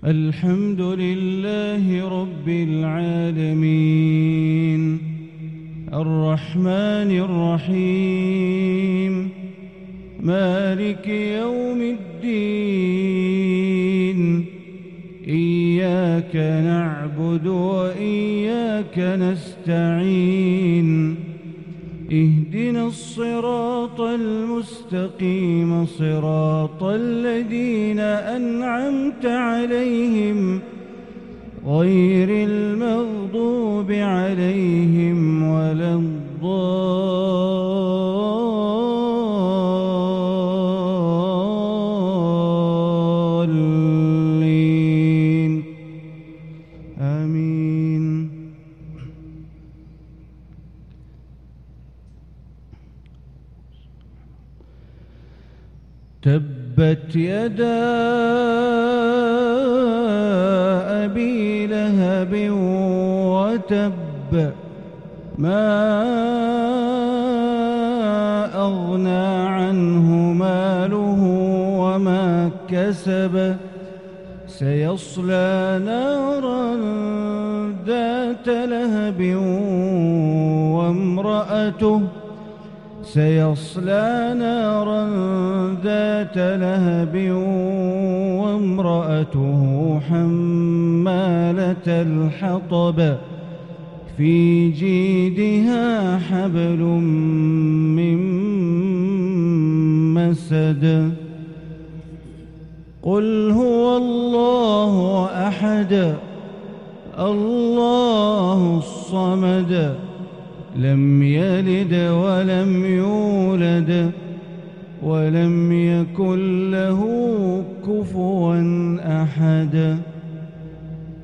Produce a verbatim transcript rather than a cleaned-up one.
الحمد لله رب العالمين الرحمن الرحيم مالك يوم الدين إياك نعبد وإياك نستعين اهدنا الصراط المستقيم صراط الذين أنعمت عليهم غير المغضوب عليهم ولا الضالين آمين. تبت يدا أبي لهب وتب ما أغنى عنه ماله وما كسب سيصلى نارا ذات لهب وامرأته سيصلى نارا ذات لهب وامرأته حمالة الحطب في جيدها حبل من مسد. قل هو الله أحد الله الصمد لم يلد ولم يولد ولم يكن له كفوا أحد.